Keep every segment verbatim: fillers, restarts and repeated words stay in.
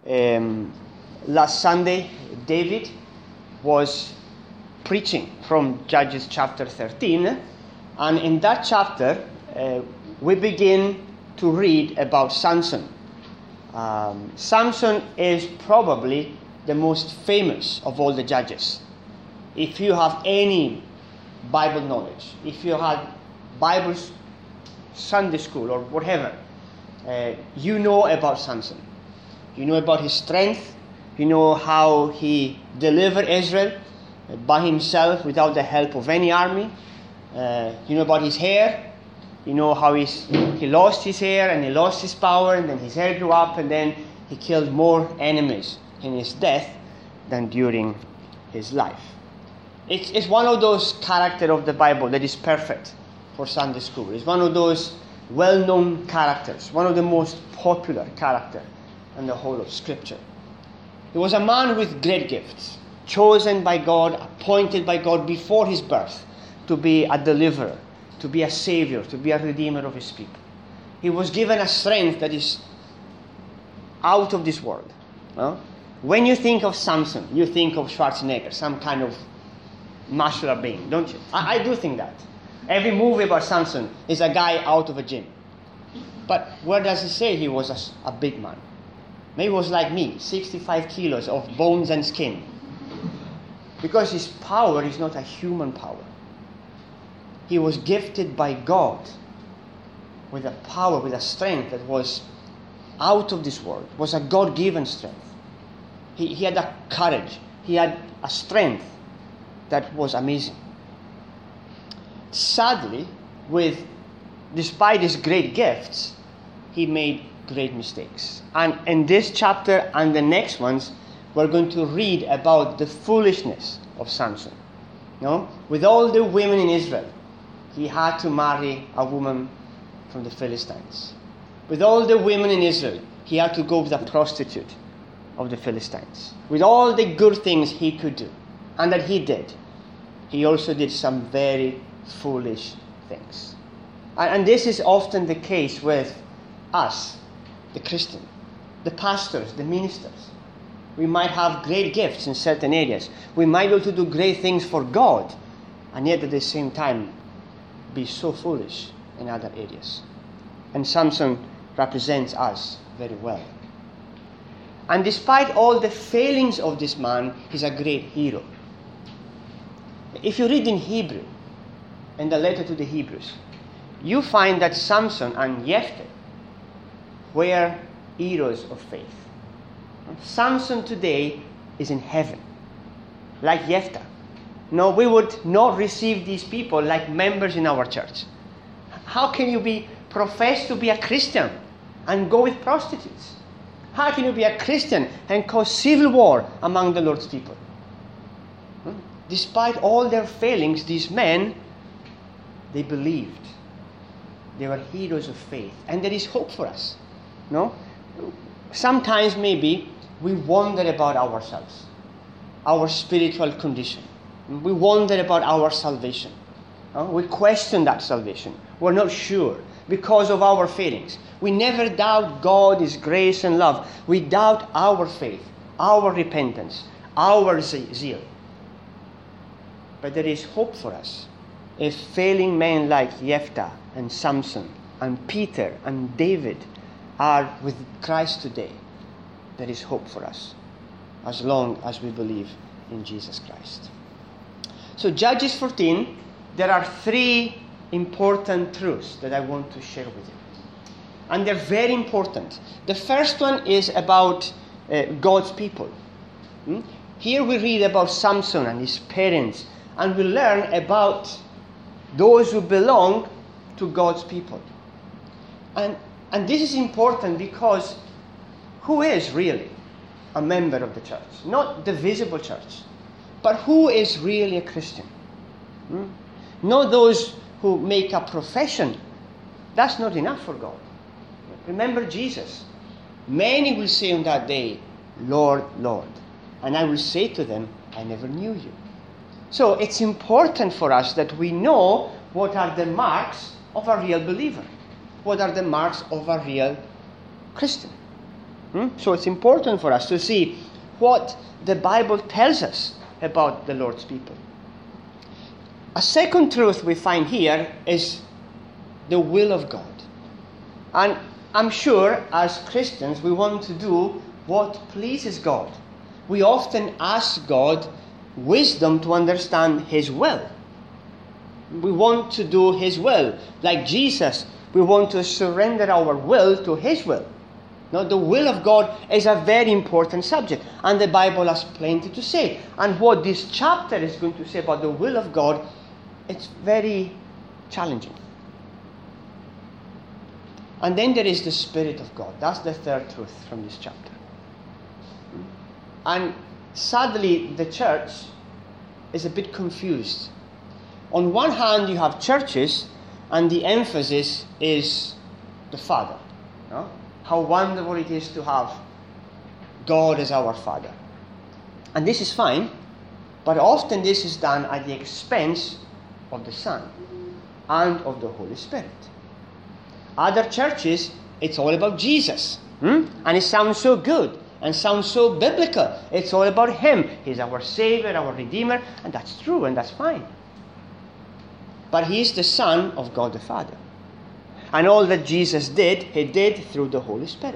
Um, last Sunday, David was preaching from Judges chapter thirteen, and in that chapter, uh, we begin to read about Samson. Um, Samson is probably the most famous of all the judges. If you have any Bible knowledge, if you had Bible Sunday school or whatever, uh, you know about Samson. You know about his strength. You know how he delivered Israel by himself without the help of any army. Uh, you know about his hair. You know how he's, he lost his hair and he lost his power, and then his hair grew up, and then he killed more enemies in his death than during his life. It's, it's one of those characters of the Bible that is perfect for Sunday school. It's one of those well-known characters, one of the most popular characters in the whole of Scripture. He was a man with great gifts, chosen by God, appointed by God before his birth to be a deliverer, to be a savior, to be a redeemer of his people. He was given a strength that is out of this world. No? When you think of Samson, you think of Schwarzenegger, some kind of muscular being, don't you? I, I do think that. Every movie about Samson is a guy out of a gym. But where does it say he was a, a big man? Maybe he was like me, sixty-five kilos of bones and skin. Because his power is not a human power. He was gifted by God with a power, with a strength that was out of this world. It was a God-given strength. He, he had a courage. He had a strength that was amazing. Sadly, with despite his great gifts, he made great mistakes. And in this chapter and the next ones, we're going to read about the foolishness of Samson. You know? With all the women in Israel, he had to marry a woman from the Philistines. With all the women in Israel, he had to go with a prostitute of the Philistines. With all the good things he could do, and that he did, he also did some very foolish things. And, and this is often the case with us, the Christian, the pastors, the ministers. We might have great gifts in certain areas. We might be able to do great things for God, and yet at the same time be so foolish in other areas. And Samson represents us very well. And despite all the failings of this man, he's a great hero. If you read in Hebrew, in the letter to the Hebrews, you find that Samson and Jephthah were heroes of faith. Samson today is in heaven, like Jephthah. No, we would not receive these people like members in our church. How can you be profess to be a Christian and go with prostitutes? How can you be a Christian and cause civil war among the Lord's people? Hmm? Despite all their failings, these men, they believed. They were heroes of faith. And there is hope for us. No? Sometimes maybe we wonder about ourselves, our spiritual condition. We wonder about our salvation. Uh, we question that salvation. We're not sure because of our failings. We never doubt God, His grace and love. We doubt our faith, our repentance, our zeal. But there is hope for us. If failing men like Jephthah and Samson and Peter and David are with Christ today, there is hope for us as long as we believe in Jesus Christ. So Judges fourteen, there are three important truths that I want to share with you. And they're very important. The first one is about uh, God's people. Hmm? Here we read about Samson and his parents, and we learn about those who belong to God's people. And, and this is important because who is really a member of the church? Not the visible church, but who is really a Christian? Hmm? Not those who make a profession. That's not enough for God. Remember Jesus. Many will say on that day, Lord, Lord. And I will say to them, I never knew you. So it's important for us that we know what are the marks of a real believer. What are the marks of a real Christian. Hmm? So it's important for us to see what the Bible tells us about the Lord's people. A second truth we find here is the will of God. And I'm sure as Christians we want to do what pleases God. We often ask God wisdom to understand His will. We want to do His will. Like Jesus, we want to surrender our will to His will. Now, the will of God is a very important subject, and the Bible has plenty to say. And what this chapter is going to say about the will of God, it's very challenging. And then there is the Spirit of God. That's the third truth from this chapter. And sadly, the church is a bit confused. On one hand, you have churches, and the emphasis is the Father. No? How wonderful it is to have God as our Father. And this is fine, but often this is done at the expense of the Son and of the Holy Spirit. Other churches, it's all about Jesus. Hmm? And it sounds so good and sounds so biblical. It's all about Him. He's our Savior, our Redeemer, and that's true and that's fine. But He is the Son of God the Father. And all that Jesus did, He did through the Holy Spirit.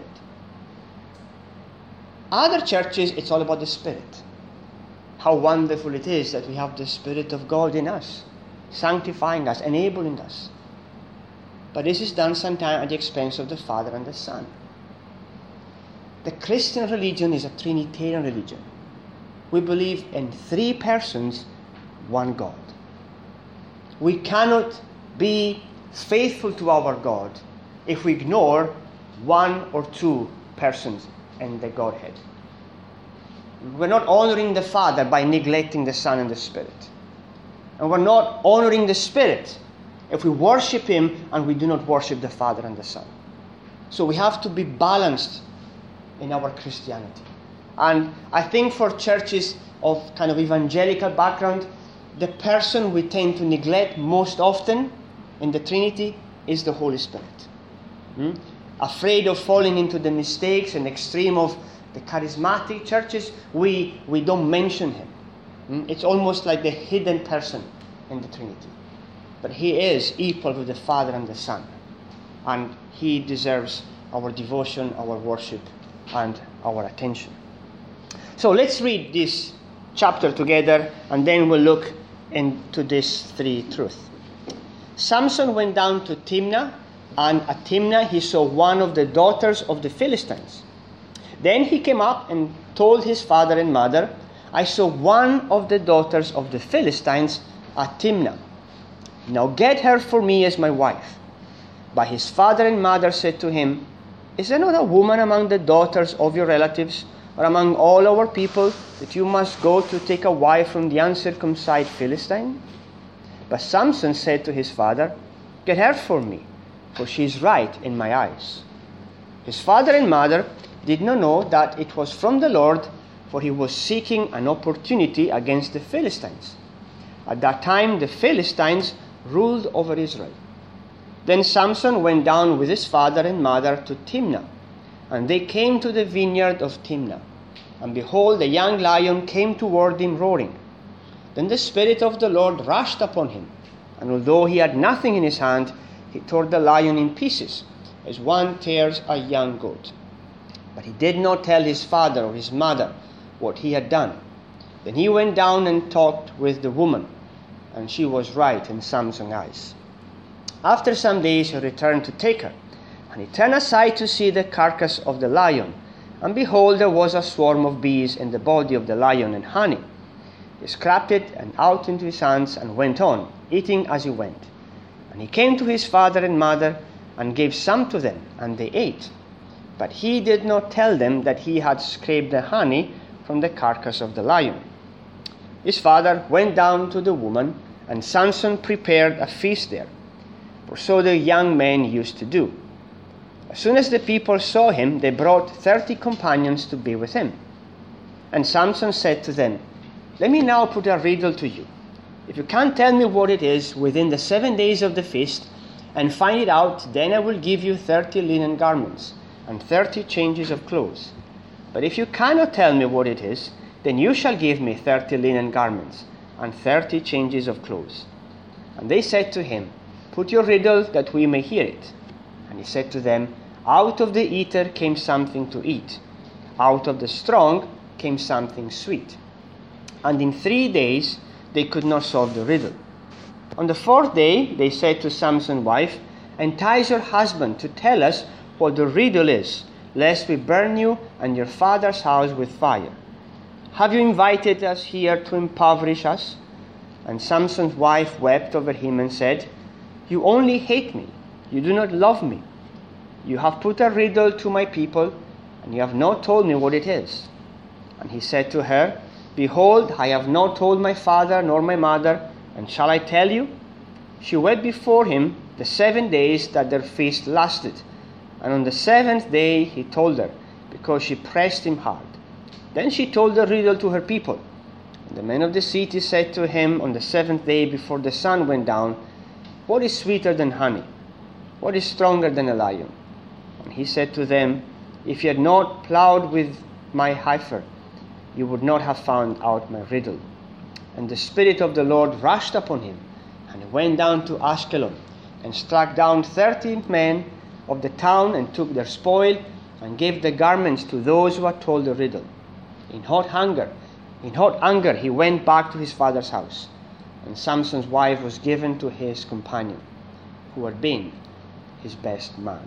Other churches, it's all about the Spirit. How wonderful it is that we have the Spirit of God in us, sanctifying us, enabling us. But this is done sometimes at the expense of the Father and the Son. The Christian religion is a Trinitarian religion. We believe in three persons, one God. We cannot be faithful to our God if we ignore one or two persons in the Godhead. We're not honoring the Father by neglecting the Son and the Spirit. And we're not honoring the Spirit if we worship Him and we do not worship the Father and the Son. So we have to be balanced in our Christianity. And I think for churches of kind of evangelical background, the person we tend to neglect most often in the Trinity is the Holy Spirit. Hmm? Afraid of falling into the mistakes and extreme of the charismatic churches, we, we don't mention Him. Hmm? It's almost like the hidden person in the Trinity. But He is equal with the Father and the Son. And He deserves our devotion, our worship, and our attention. So let's read this chapter together, and then we'll look into these three truths. Samson went down to Timnah, and at Timnah he saw one of the daughters of the Philistines. Then he came up and told his father and mother, I saw one of the daughters of the Philistines at Timnah. Now get her for me as my wife. But his father and mother said to him, Is there not a woman among the daughters of your relatives, or among all our people, that you must go to take a wife from the uncircumcised Philistine? But Samson said to his father, Get her for me, for she is right in my eyes. His father and mother did not know that it was from the Lord, for he was seeking an opportunity against the Philistines. At that time the Philistines ruled over Israel. Then Samson went down with his father and mother to Timnah, and they came to the vineyard of Timnah. And behold, a young lion came toward him roaring. Then the Spirit of the Lord rushed upon him, and although he had nothing in his hand, he tore the lion in pieces, as one tears a young goat. But he did not tell his father or his mother what he had done. Then he went down and talked with the woman, and she was right in Samson's eyes. After some days he returned to take her, and he turned aside to see the carcass of the lion, and behold, there was a swarm of bees in the body of the lion and honey. He scraped it and out into his hands and went on, eating as he went. And he came to his father and mother and gave some to them, and they ate. But he did not tell them that he had scraped the honey from the carcass of the lion. His father went down to the woman, and Samson prepared a feast there, for so the young men used to do. As soon as the people saw him, they brought thirty companions to be with him. And Samson said to them, Let me now put a riddle to you. If you can't tell me what it is within the seven days of the feast, and find it out, then I will give you thirty linen garments, and thirty changes of clothes. But if you cannot tell me what it is, then you shall give me thirty linen garments, and thirty changes of clothes. And they said to him, Put your riddle, that we may hear it. And he said to them, Out of the eater came something to eat. Out of the strong came something sweet. And in three days they could not solve the riddle. On the fourth day they said to Samson's wife, Entice your husband to tell us what the riddle is, lest we burn you and your father's house with fire. Have you invited us here to impoverish us? And Samson's wife wept over him and said, You only hate me. You do not love me. You have put a riddle to my people, and you have not told me what it is. And he said to her, Behold, I have not told my father nor my mother, and shall I tell you? She wept before him the seven days that their feast lasted. And on the seventh day he told her, because she pressed him hard. Then she told the riddle to her people. And the men of the city said to him on the seventh day before the sun went down, What is sweeter than honey? What is stronger than a lion? And he said to them, If you had not plowed with my heifer, you would not have found out my riddle. And the Spirit of the Lord rushed upon him, and he went down to Ashkelon, and struck down thirty men of the town, and took their spoil, and gave the garments to those who had told the riddle. In hot hunger, in hot anger, he went back to his father's house, and Samson's wife was given to his companion, who had been his best man.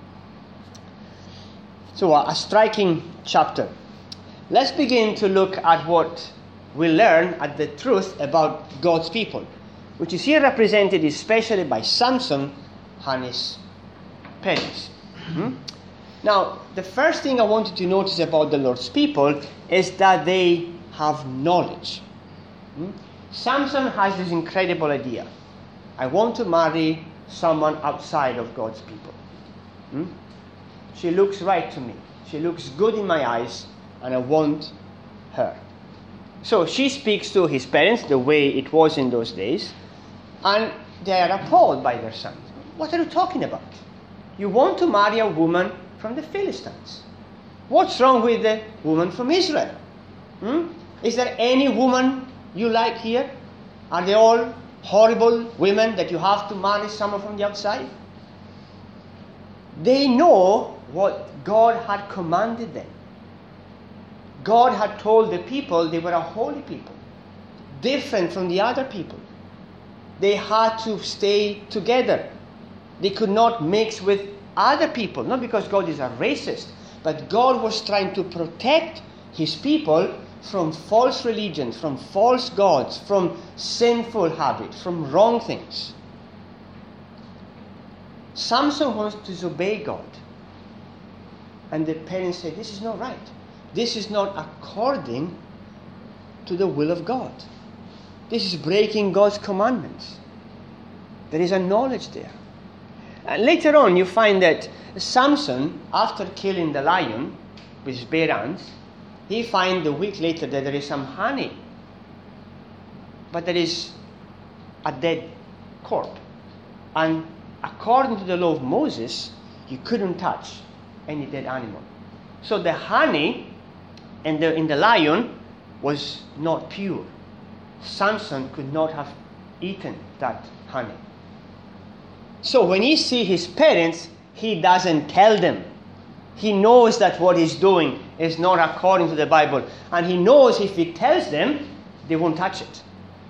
So a striking chapter. Let's begin to look at what we learn at the truth about God's people, which is here represented especially by Samson and his parents. Hmm? Now, the first thing I want you to notice about the Lord's people is that they have knowledge. Hmm? Samson has this incredible idea. I want to marry someone outside of God's people. Hmm? She looks right to me. She looks good in my eyes, and I want her. So she speaks to his parents the way it was in those days, and they are appalled by their son. What are you talking about? You want to marry a woman from the Philistines. What's wrong with the woman from Israel? Hmm? Is there any woman you like here? Are they all horrible women that you have to marry someone from the outside? They know what God had commanded them. God had told the people they were a holy people, different from the other people. They had to stay together. They could not mix with other people, not because God is a racist, but God was trying to protect his people from false religions, from false gods, from sinful habits, from wrong things. Samson wants to disobey God. And the parents say, this is not right. This is not according to the will of God. This is breaking God's commandments. There is a knowledge there. And later on you find that Samson, after killing the lion with his bare hands, he finds a week later that there is some honey. But there is a dead corpse. And according to the law of Moses, you couldn't touch any dead animal. So the honey in the, in the lion was not pure. Samson could not have eaten that honey. So when he sees his parents, he doesn't tell them. He knows that what he's doing is not according to the Bible. And he knows if he tells them, they won't touch it.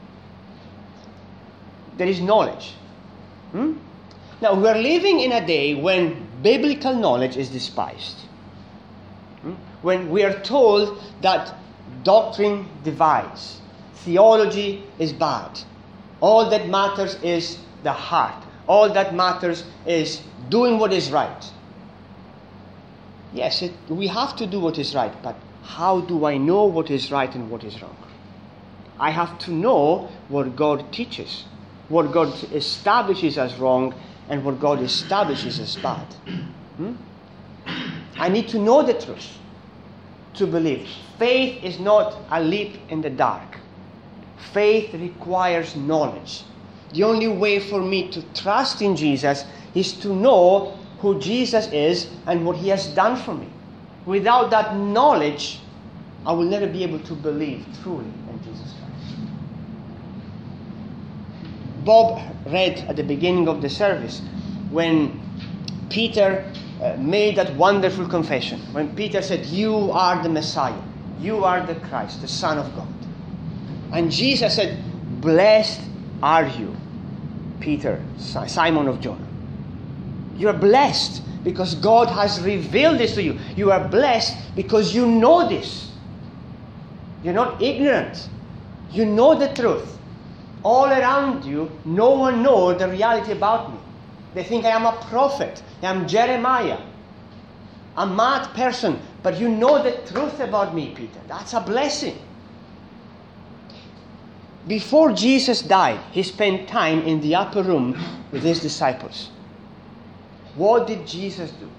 There is knowledge. Hmm? Now, we are living in a day when biblical knowledge is despised. Hmm? When we are told that doctrine divides. Theology is bad. All that matters is the heart. All that matters is doing what is right. Yes, it, we have to do what is right, but how do I know what is right and what is wrong? I have to know what God teaches, what God establishes as wrong, and what God establishes as bad. Hmm? I need to know the truth to believe. Faith is not a leap in the dark. Faith requires knowledge. The only way for me to trust in Jesus is to know who Jesus is and what he has done for me. Without that knowledge, I will never be able to believe truly in Jesus Christ. Bob read at the beginning of the service when Peter uh, made that wonderful confession. When Peter said, "You are the Messiah. You are the Christ, the Son of God." And Jesus said, "Blessed are you, Peter, Simon of Jonah. You are blessed because God has revealed this to you. You are blessed because you know this. You're not ignorant. You know the truth. All around you, no one knows the reality about me. They think I am a prophet. I am Jeremiah, a mad person. But you know the truth about me, Peter. That's a blessing." Before Jesus died, he spent time in the upper room with his disciples. What did Jesus do?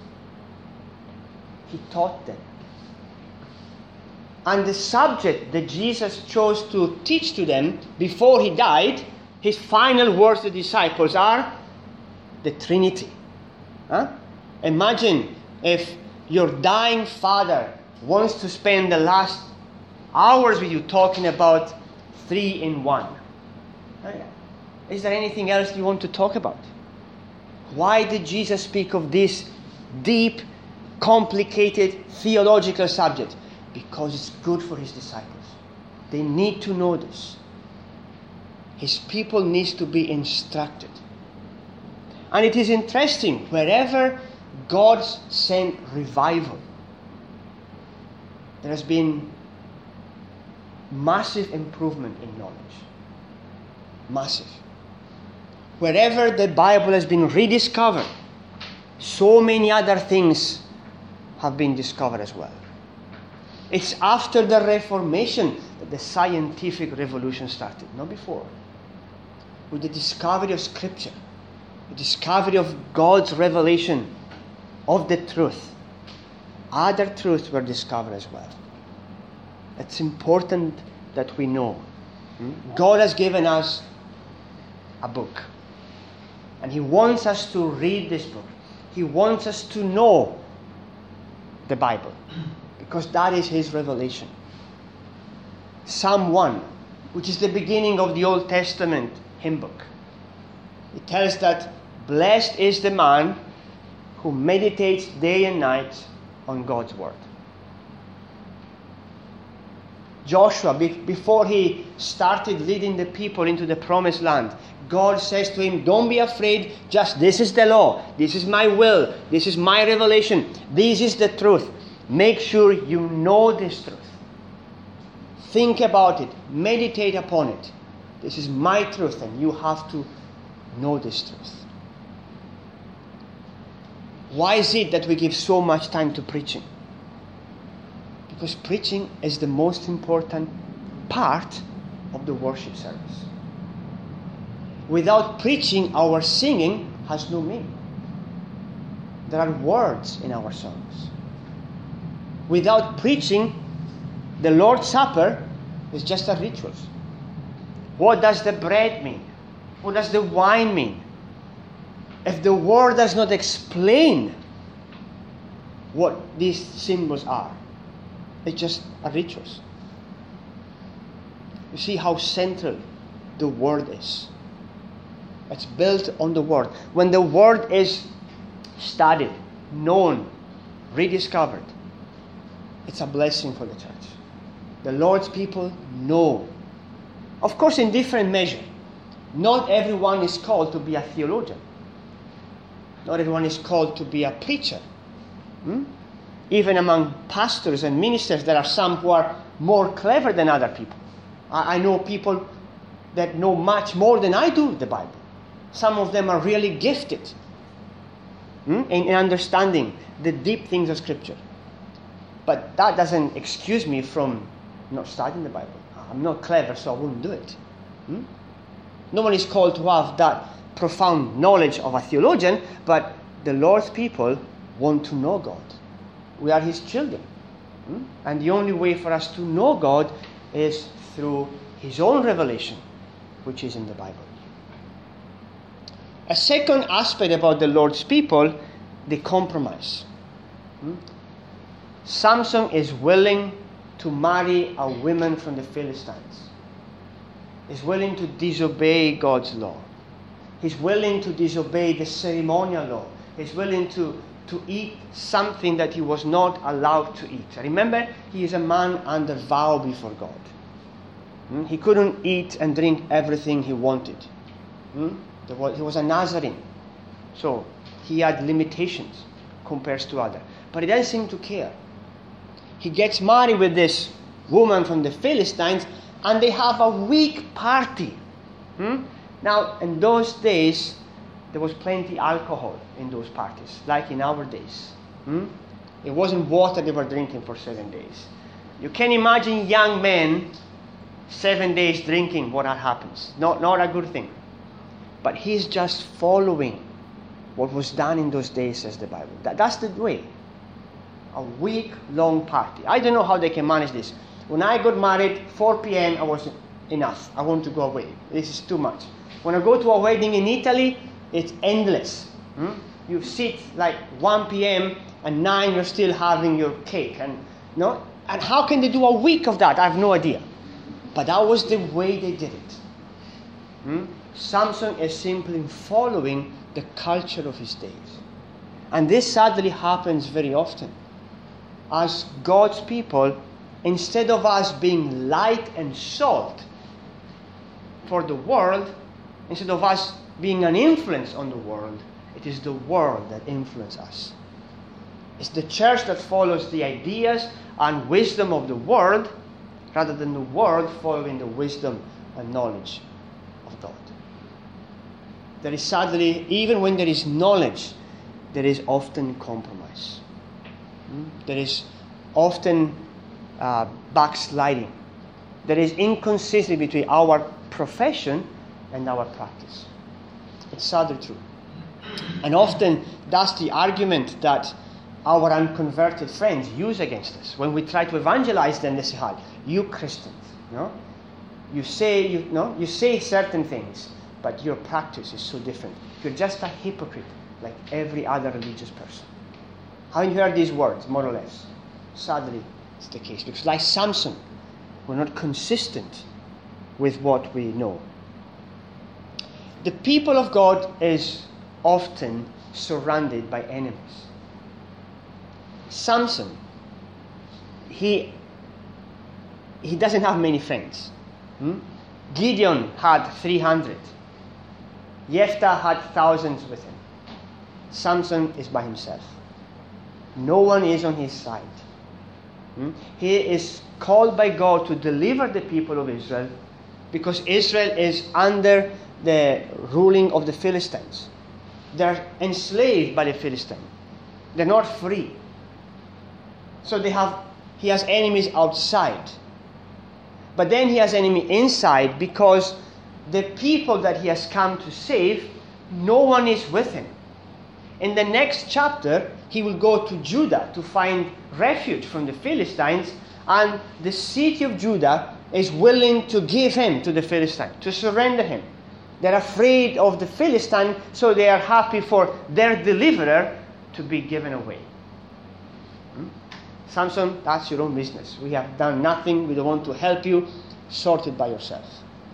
He taught them. And the subject that Jesus chose to teach to them before he died, his final words to the disciples are the Trinity. Huh? Imagine if your dying father wants to spend the last hours with you talking about three in one. Is there anything else you want to talk about? Why did Jesus speak of this deep, complicated theological subject? Because it's good for his disciples. They need to know this. His people need to be instructed. And it is interesting, wherever God sent revival, there has been massive improvement in knowledge. Massive. Wherever the Bible has been rediscovered, so many other things have been discovered as well. It's after the Reformation that the scientific revolution started, not before. With the discovery of Scripture, the discovery of God's revelation of the truth, other truths were discovered as well. It's important that we know. God has given us a book. And he wants us to read this book. He wants us to know the Bible. Because that is his revelation. Psalm one, which is the beginning of the Old Testament hymn book. It tells that blessed is the man who meditates day and night on God's word. Joshua, before he started leading the people into the promised land, God says to him, "Don't be afraid, just this is the law, this is my will, this is my revelation, this is the truth. Make sure you know this truth. Think about it, meditate upon it. This is my truth and you have to know this truth." Why is it that we give so much time to preaching? Because preaching is the most important part of the worship service. Without preaching, our singing has no meaning. There are words in our songs. Without preaching, the Lord's Supper is just a ritual. What does the bread mean? What does the wine mean? If the Word does not explain what these symbols are, it's just a ritual. You see how central the Word is. It's built on the Word. When the Word is studied, known, rediscovered, it's a blessing for the church. The Lord's people know. Of course, in different measure. Not everyone is called to be a theologian. Not everyone is called to be a preacher. Hmm? Even among pastors and ministers, there are some who are more clever than other people. I, I know people that know much more than I do the Bible. Some of them are really gifted hmm, in, in understanding the deep things of Scripture. But that doesn't excuse me from not studying the Bible. I'm not clever, so I won't do it. Hmm? No one is called to have that profound knowledge of a theologian, but the Lord's people want to know God. We are His children. Hmm? And the only way for us to know God is through His own revelation, which is in the Bible. A second aspect about the Lord's people they compromise. Hmm? Samson is willing to marry a woman from the Philistines. He's willing to disobey God's law. He's willing to disobey the ceremonial law. He's willing to, to eat something that he was not allowed to eat. Remember, he is a man under vow before God. Hmm? He couldn't eat and drink everything he wanted. Hmm? He was a Nazarene. So he had limitations compared to others. But he doesn't seem to care. He gets married with this woman from the Philistines, and they have a week party. Hmm? Now, in those days, there was plenty alcohol in those parties, like in our days. Hmm? It wasn't water they were drinking for seven days. You can imagine young men seven days drinking what happens. Not, not a good thing. But he's just following what was done in those days, says the Bible. That, that's the way. A week-long party. I don't know how they can manage this. When I got married, four p.m. I was enough. I want to go away. This is too much. When I go to a wedding in Italy, it's endless. Hmm? You sit like one p.m. and nine you're still having your cake. And, no? And how can they do a week of that? I have no idea. But that was the way they did it. Hmm? Samson is simply following the culture of his days. And this sadly happens very often. As God's people, instead of us being light and salt for the world, instead of us being an influence on the world, it is the world that influences us. It's the church that follows the ideas and wisdom of the world rather than the world following the wisdom and knowledge of God. There is sadly, even when there is knowledge, there is often compromise. There is often uh, backsliding. There is inconsistency between our profession and our practice. It's sadly true. And often that's the argument that our unconverted friends use against us. When we try to evangelize them, they say, "Hi, you Christians, no? You say you no, you say certain things, but your practice is so different. You're just a hypocrite like every other religious person." Haven't you heard these words, more or less? Sadly, it's the case. Because like Samson, we're not consistent with what we know. The people of God is often surrounded by enemies. Samson, he, he doesn't have many friends. Hmm? Gideon had three hundred. Jephthah had thousands with him. Samson is by himself. No one is on his side. Hmm? He is called by God to deliver the people of Israel because Israel is under the ruling of the Philistines. They're enslaved by the Philistines. They're not free. So they have, he has enemies outside. But then he has enemy inside because the people that he has come to save, no one is with him. In the next chapter, he will go to Judah to find refuge from the Philistines, and the city of Judah is willing to give him to the Philistines, to surrender him. They're afraid of the Philistine, so they are happy for their deliverer to be given away. Hmm? Samson, that's your own business. We have done nothing. We don't want to help you. Sort it by yourself.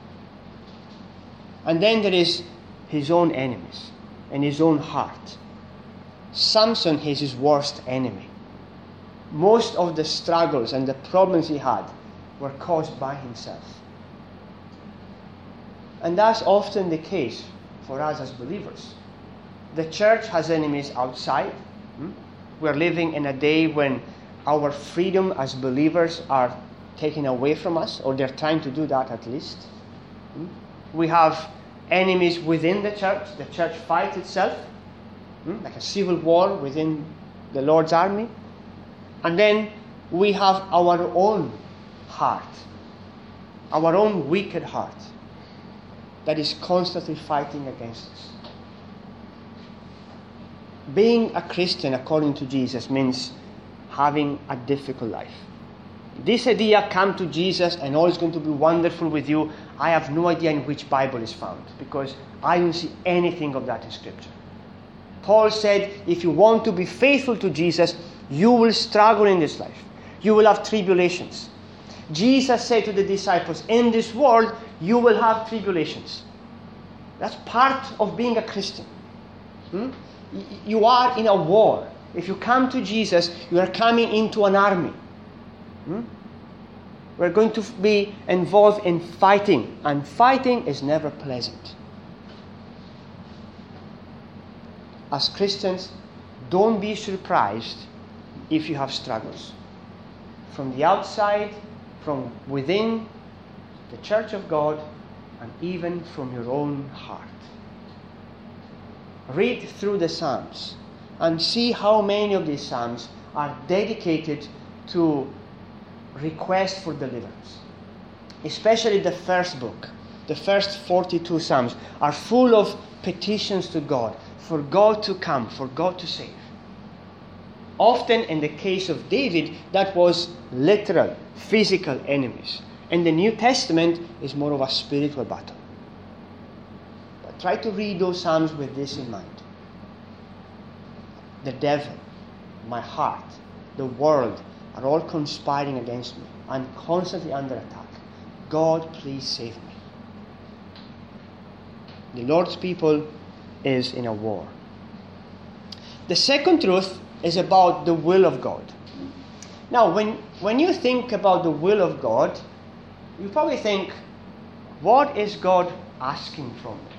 And then there is his own enemies and his own heart. Samson is his worst enemy. Most of the struggles and the problems he had were caused by himself. And that's often the case for us as believers. The church has enemies outside. Hmm? We're living in a day when our freedom as believers are taken away from us, or they're trying to do that at least. Hmm? We have enemies within the church. The church fights itself, hmm? like a civil war within the Lord's army. And then we have our own heart, our own wicked heart, that is constantly fighting against us. Being a Christian according to Jesus means having a difficult life. This idea, come to Jesus and all is going to be wonderful with you, I have no idea in which Bible is found, because I don't see anything of that in Scripture. Paul said, if you want to be faithful to Jesus, you will struggle in this life. You will have tribulations. Jesus said to the disciples, in this world, you will have tribulations. That's part of being a Christian. Hmm? You are in a war. If you come to Jesus, you are coming into an army. Hmm? We're going to be involved in fighting, and fighting is never pleasant. As Christians, don't be surprised if you have struggles. From the outside, from within the church of God, and even from your own heart. Read through the Psalms and see how many of these Psalms are dedicated to request for deliverance. Especially the first book, the first forty-two Psalms are full of petitions to God, for God to come, for God to save. Often in the case of David, that was literal, physical enemies. In the New Testament, is more of a spiritual battle. But try to read those Psalms with this in mind. The devil, my heart, the world are all conspiring against me. I'm constantly under attack. God, please save me. The Lord's people is in a war. The second truth is about the will of God. Now, when, when you think about the will of God, you probably think, what is God asking from me?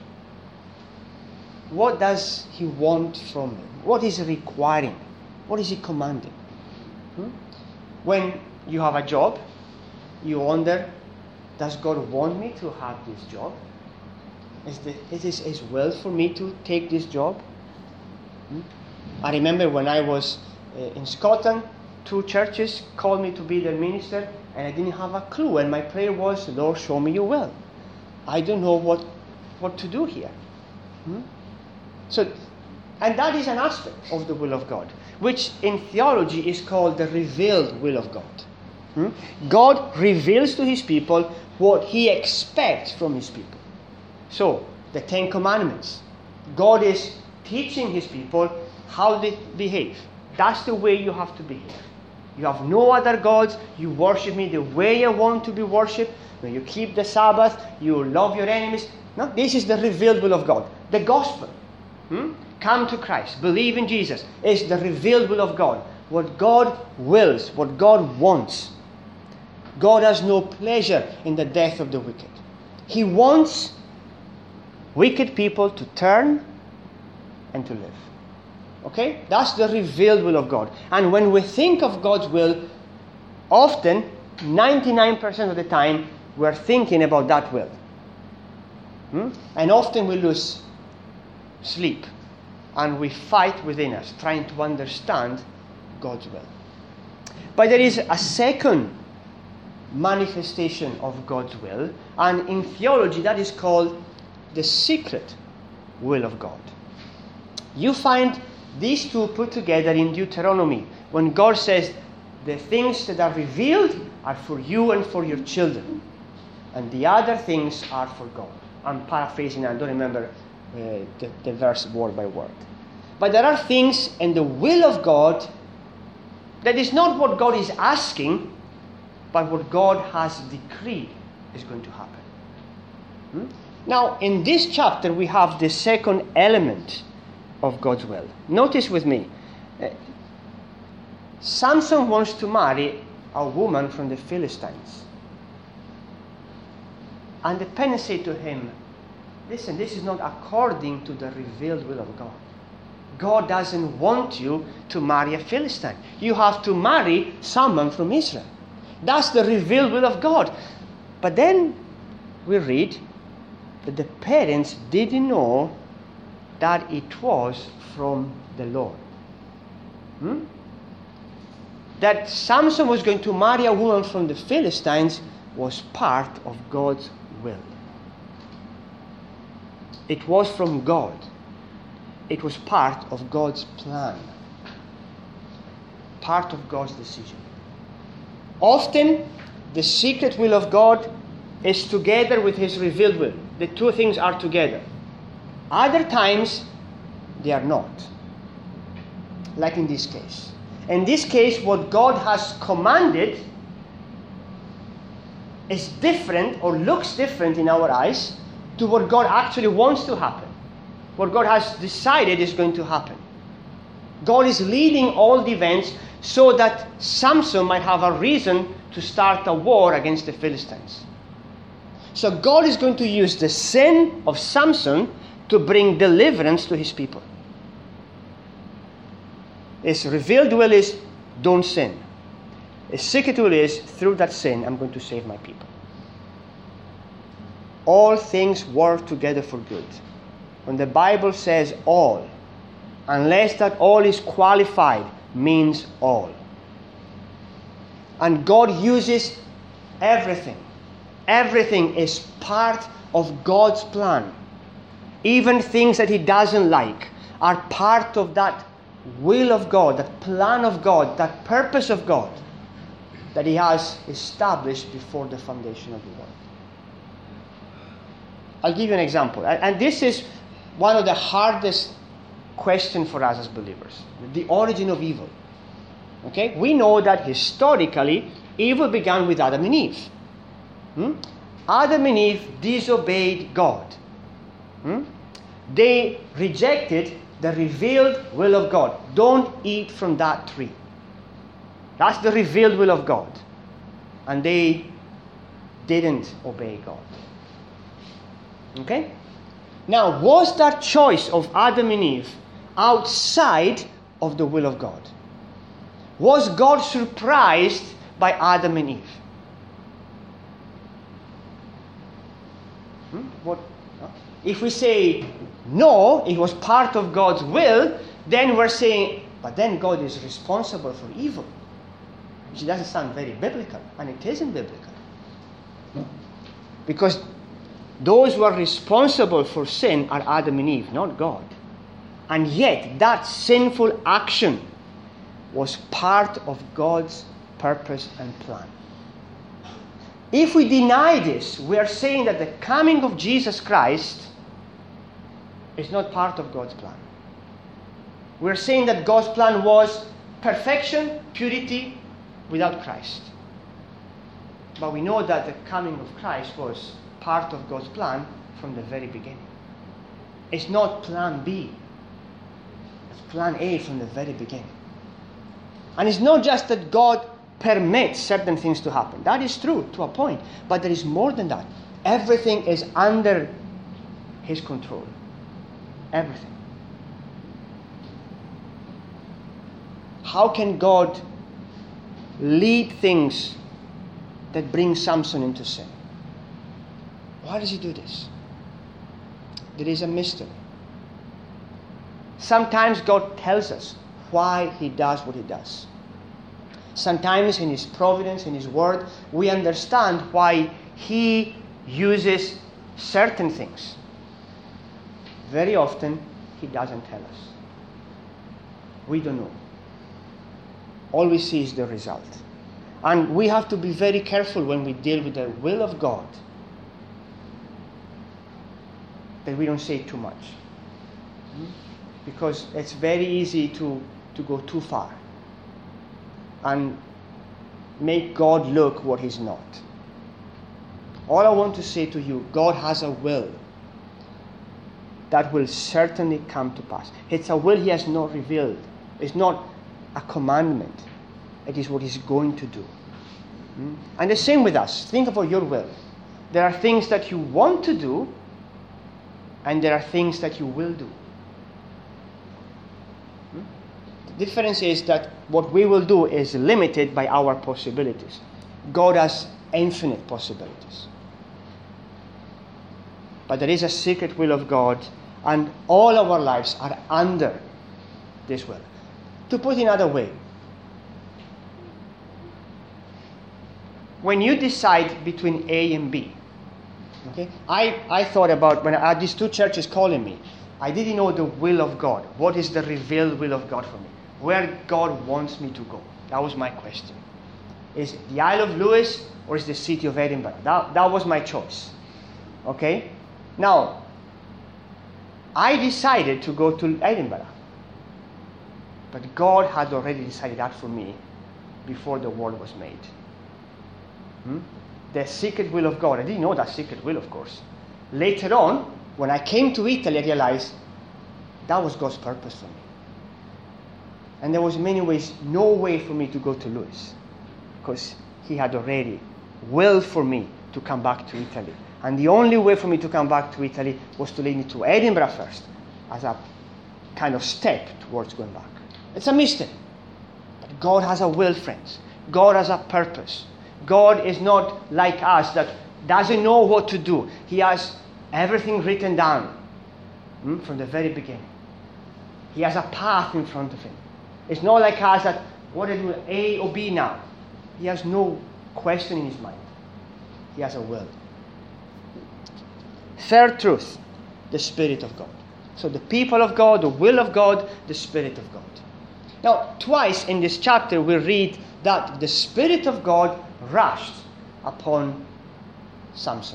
What does He want from me? What is He requiring? What is He commanding? Hmm? When you have a job, you wonder, does God want me to have this job? Is, the, is this His will for me to take this job? Hmm? I remember when I was uh, in Scotland, two churches called me to be their minister, and I didn't have a clue. And my prayer was, Lord, show me your will. I don't know what, what to do here. Hmm? So, and that is an aspect of the will of God, which in theology is called the revealed will of God. Hmm? God reveals to His people what He expects from His people. So, the Ten Commandments. God is teaching His people how they behave. That's the way you have to behave. You have no other gods. You worship me the way I want to be worshipped. When you keep the Sabbath, you love your enemies. No, this is the revealed will of God. The gospel. Hmm? Come to Christ. Believe in Jesus. Is the revealed will of God. What God wills. What God wants. God has no pleasure in the death of the wicked. He wants wicked people to turn and to live. Okay? That's the revealed will of God. And when we think of God's will, often, ninety-nine percent of the time, we're thinking about that will. Hmm? And often we lose sleep. And we fight within us, trying to understand God's will. But there is a second manifestation of God's will. And in theology, that is called the secret will of God. You find these two put together in Deuteronomy, when God says, the things that are revealed are for you and for your children, and the other things are for God. I'm paraphrasing, I don't remember uh, the, the verse word by word. But there are things in the will of God that is not what God is asking, but what God has decreed is going to happen. Hmm? Now, in this chapter, we have the second element of God's will. Notice with me, uh, Samson wants to marry a woman from the Philistines. And the parents say to him, listen, this is not according to the revealed will of God. God doesn't want you to marry a Philistine. You have to marry someone from Israel. That's the revealed will of God. But then we read that the parents didn't know that it was from the Lord. Hmm? That Samson was going to marry a woman from the Philistines was part of God's will. It was from God. It was part of God's plan. Part of God's decision. Often, the secret will of God is together with His revealed will. The two things are together. Other times, they are not. like in this case. In this case, what God has commanded is different or looks different in our eyes to what God actually wants to happen. What God has decided is going to happen. God is leading all the events so that Samson might have a reason to start a war against the Philistines. So God is going to use the sin of Samson to bring deliverance to his people. His revealed will is, don't sin. His secret will is, through that sin, I'm going to save my people. All things work together for good. When the Bible says all, unless that all is qualified, means all. And God uses everything. Everything is part of God's plan. Even things that He doesn't like are part of that will of God, that plan of God, that purpose of God that He has established before the foundation of the world. I'll give you an example. And this is one of the hardest questions for us as believers. The origin of evil. Okay? We know that historically, evil began with Adam and Eve. Hmm? Adam and Eve disobeyed God. Hmm? They rejected the revealed will of God. Don't eat from that tree. That's the revealed will of God. And they didn't obey God. Okay? Now, was that choice of Adam and Eve outside of the will of God? Was God surprised by Adam and Eve? Hmm? What? If we say no, it was part of God's will, then we're saying, but then God is responsible for evil. Which doesn't sound very biblical, and it isn't biblical. Because those who are responsible for sin are Adam and Eve, not God. And yet, that sinful action was part of God's purpose and plan. If we deny this, we are saying that the coming of Jesus Christ is not part of God's plan. We're saying that God's plan was perfection, purity, without Christ. But we know that the coming of Christ was part of God's plan from the very beginning. It's not plan B. It's plan A from the very beginning. And it's not just that God permits certain things to happen. That is true to a point. But there is more than that. Everything is under His control. Everything. How can God lead things that bring Samson into sin? Why does He do this? There is a mystery. Sometimes God tells us why He does what He does. Sometimes in His providence, in His word, we understand why He uses certain things. Very often, He doesn't tell us. We don't know. All we see is the result. And we have to be very careful when we deal with the will of God that we don't say too much. Because it's very easy to, to go too far and make God look what He's not. All I want to say to you, God has a will that will certainly come to pass. It's a will He has not revealed. It's not a commandment. It is what He's going to do. Hmm? And the same with us. Think about your will. There are things that you want to do, and there are things that you will do. Hmm? The difference is that what we will do is limited by our possibilities. God has infinite possibilities. But there is a secret will of God, and all our lives are under this will. To put it another way, when you decide between A and B, okay, I, I thought about when I had these two churches calling me, I didn't know the will of God. What is the revealed will of God for me? Where God wants me to go? That was my question. Is it the Isle of Lewis or is the city of Edinburgh? That, that was my choice. Okay? Now, I decided to go to Edinburgh. But God had already decided that for me before the world was made. Hmm? The secret will of God. I didn't know that secret will, of course. Later on, when I came to Italy, I realized that was God's purpose for me. And there was in many ways no way for me to go to Lewis, because he had already willed for me to come back to Italy. And the only way for me to come back to Italy was to lead me to Edinburgh first, as a kind of step towards going back. It's a mystery. But God has a will, friends. God has a purpose. God is not like us that doesn't know what to do. He has everything written down hmm, from the very beginning. He has a path in front of him. It's not like us that, what do I do, A or B now? He has no question in his mind. He has a will. Third truth, the Spirit of God. So the people of God, the will of God, the Spirit of God. Now, twice in this chapter we read that the Spirit of God rushed upon Samson.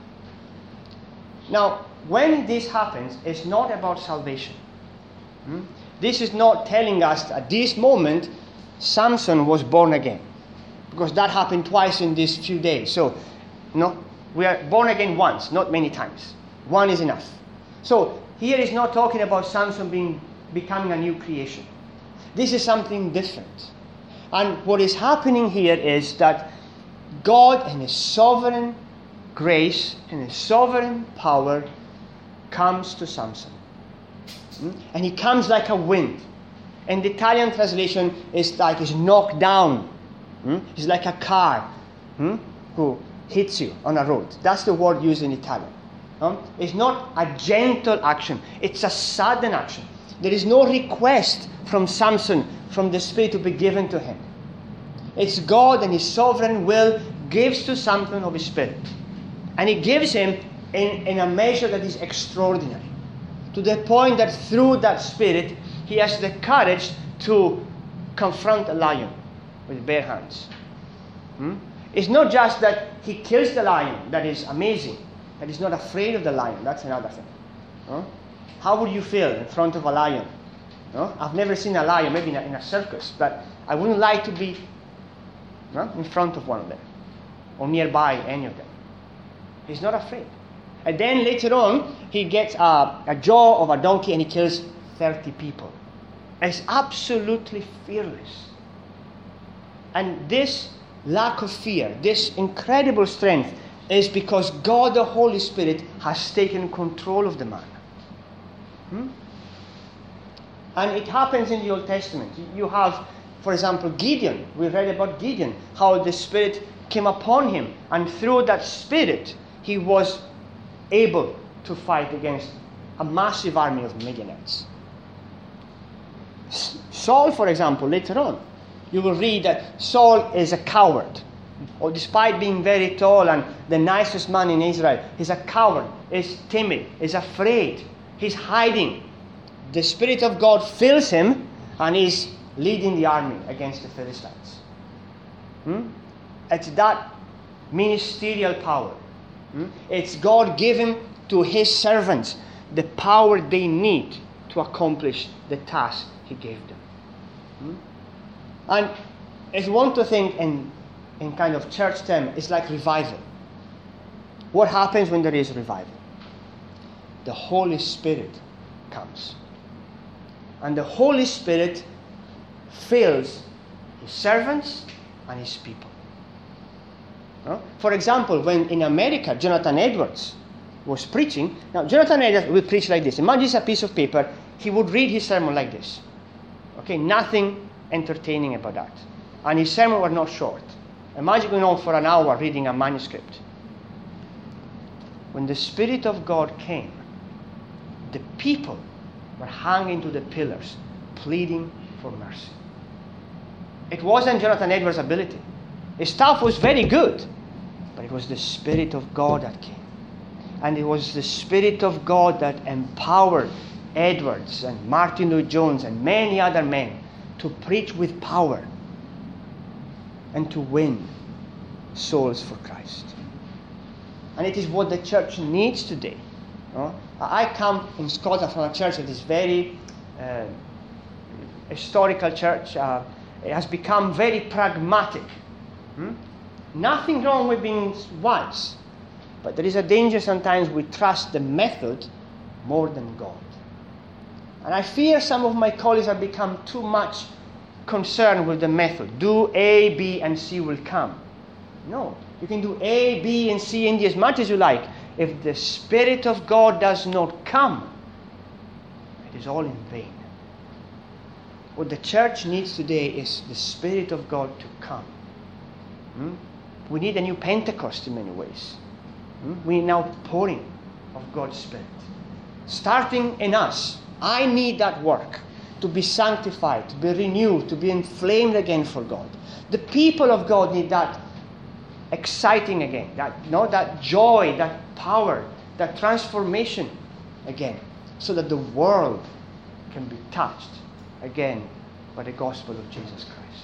Now, when this happens, it's not about salvation. Hmm? This is not telling us that at this moment Samson was born again, because that happened twice in these few days. So, no, we are born again once, not many times. One is enough. So here is not talking about Samson being becoming a new creation. This is something different. And what is happening here is that God in His sovereign grace, in His sovereign power, comes to Samson. Hmm? And he comes like a wind. And the Italian translation is like he's knocked down. Hmm? He's like a car hmm? who hits you on a road. That's the word used in Italian. Um, it's not a gentle action. It's a sudden action. There is no request from Samson, from the Spirit to be given to him. It's God and His sovereign will gives to Samson of His Spirit. And He gives him in, in a measure that is extraordinary. To the point that through that Spirit, he has the courage to confront a lion with bare hands. Hmm? It's not just that he kills the lion, that is amazing. That he's not afraid of the lion, that's another thing. Huh? How would you feel in front of a lion? Huh? I've never seen a lion, maybe in a, in a circus, but I wouldn't like to be huh, in front of one of them, or nearby any of them. He's not afraid. And then later on, he gets a, a jaw of a donkey and he kills thirty people. It's absolutely fearless. And this lack of fear, this incredible strength, is because God the Holy Spirit has taken control of the man. Hmm? And it happens in the Old Testament. You have, for example, Gideon. We read about Gideon, how the Spirit came upon him, and through that Spirit, he was able to fight against a massive army of Midianites. Saul, for example, later on, you will read that Saul is a coward. Or despite being very tall and the nicest man in Israel, he's a coward, is timid, is afraid, he's hiding. The Spirit of God fills him and he's leading the army against the Philistines. Hmm? It's that ministerial power. Hmm? It's God giving to His servants the power they need to accomplish the task He gave them. Hmm? And if you want to think in in kind of church term, it's like revival. What happens when there is revival? The Holy Spirit comes. And the Holy Spirit fills His servants and His people. Huh? For example, when in America, Jonathan Edwards was preaching. Now, Jonathan Edwards would preach like this. Imagine a piece of paper. He would read his sermon like this. Okay, nothing entertaining about that. And his sermon were not short. Imagine going on for an hour reading a manuscript. When the Spirit of God came, the people were hanging to the pillars, pleading for mercy. It wasn't Jonathan Edwards' ability. His stuff was very good, but it was the Spirit of God that came. And it was the Spirit of God that empowered Edwards and Martin Lloyd-Jones and many other men to preach with power and to win souls for Christ. And it is what the church needs today. No? I come in Scotland from a church that is very uh, historical church uh, has become very pragmatic. Hmm? Nothing wrong with being wise, but there is a danger sometimes we trust the method more than God. And I fear some of my colleagues have become too much concerned with the method. Do A, B, and C will come. No, you can do A, B, and C and D as much as you like. If the Spirit of God does not come, it is all in vain. What the church needs today is the Spirit of God to come. Hmm? We need a new Pentecost in many ways. Hmm? We need now pouring of God's Spirit. Starting in us. I need that work to be sanctified, to be renewed, to be inflamed again for God. The people of God need that exciting again, that, you know, that joy, that power, that transformation again, so that the world can be touched again by the gospel of Jesus Christ.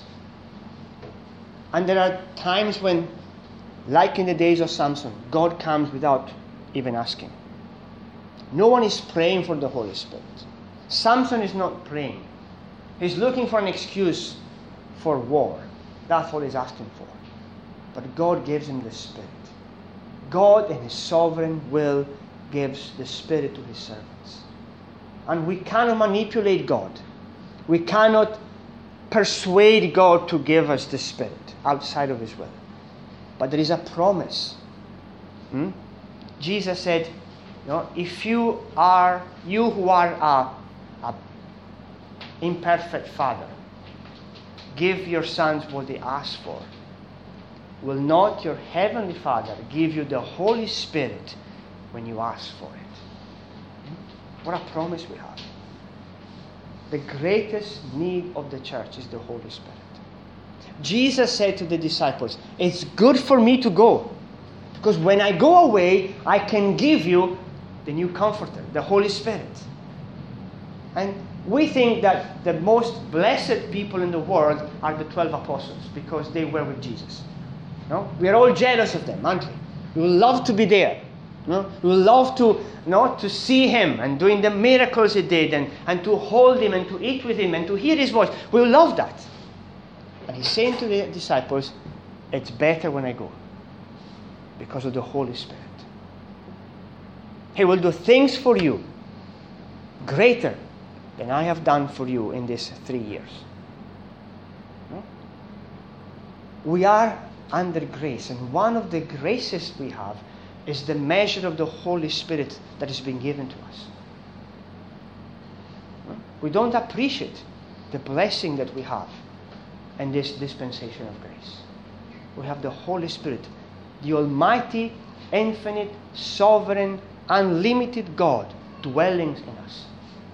And there are times when, like in the days of Samson, God comes without even asking. No one is praying for the Holy Spirit. Samson is not praying. He's looking for an excuse for war. That's what he's asking for. But God gives him the Spirit. God in His sovereign will gives the Spirit to His servants. And we cannot manipulate God. We cannot persuade God to give us the Spirit outside of His will. But there is a promise. Hmm? Jesus said, you know, if you are, you who are a, a imperfect father, give your sons what they ask for. Will not your heavenly Father give you the Holy Spirit when you ask for it? What a promise we have. The greatest need of the church is the Holy Spirit. Jesus said to the disciples, it's good for me to go, because when I go away, I can give you the new Comforter, the Holy Spirit. And we think that the most blessed people in the world are the twelve apostles, because they were with Jesus. No? We are all jealous of them, aren't we? We would love to be there. No? We would love to, no, to see Him and doing the miracles He did, and, and to hold Him and to eat with Him and to hear His voice. We would love that. And He's saying to the disciples, it's better when I go, because of the Holy Spirit. He will do things for you greater than I have done for you in these three years. No? We are under grace, and one of the graces we have is the measure of the Holy Spirit that has been given to us. We don't appreciate the blessing that we have in this dispensation of grace. We have the Holy Spirit, the Almighty, infinite, sovereign, unlimited God dwelling in us.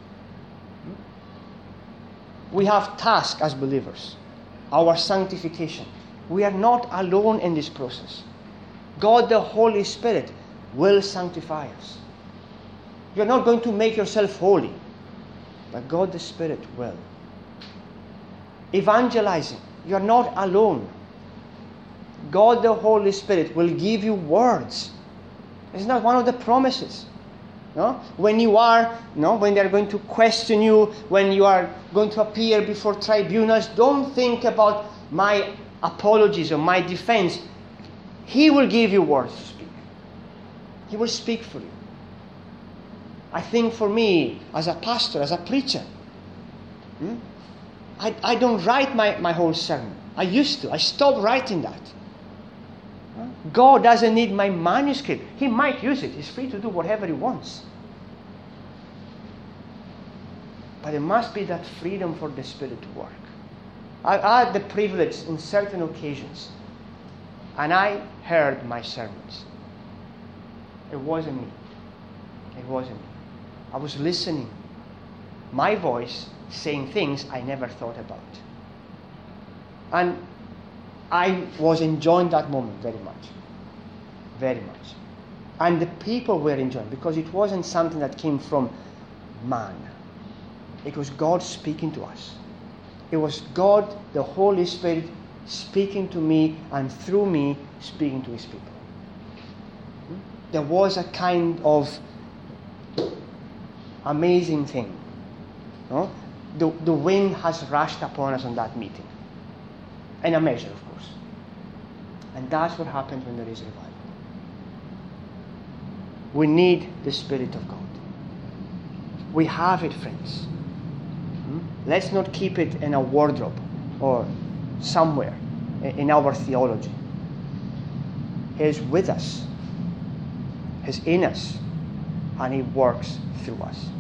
We have tasks as believers, our sanctification. We are not alone in this process. God the Holy Spirit will sanctify us. You're not going to make yourself holy, but God the Spirit will. Evangelizing, you're not alone. God the Holy Spirit will give you words. It's not one of the promises. No? When you are, no, when they are going to question you, when you are going to appear before tribunals, don't think about my apologies or my defense. He will give you words to speak. He will speak for you. I think for me, as a pastor, as a preacher, hmm, I, I don't write my, my whole sermon. I used to. I stopped writing that. God doesn't need my manuscript. He might use it. He's free to do whatever He wants. But there must be that freedom for the Spirit to work. I, I had the privilege in certain occasions, and I heard my sermons. It wasn't me. It wasn't me. I was listening. My voice saying things I never thought about. And I was enjoying that moment very much. Very much. And the people were enjoying, because it wasn't something that came from man. It was God speaking to us. It was God, the Holy Spirit, speaking to me, and through me, speaking to His people. There was a kind of amazing thing. No? the, the wind has rushed upon us on that meeting. In a measure, of course. And that's what happens when there is revival. We need the Spirit of God. We have it, friends. Hmm? Let's not keep it in a wardrobe or somewhere in our theology. He is with us. He is in us. And He works through us.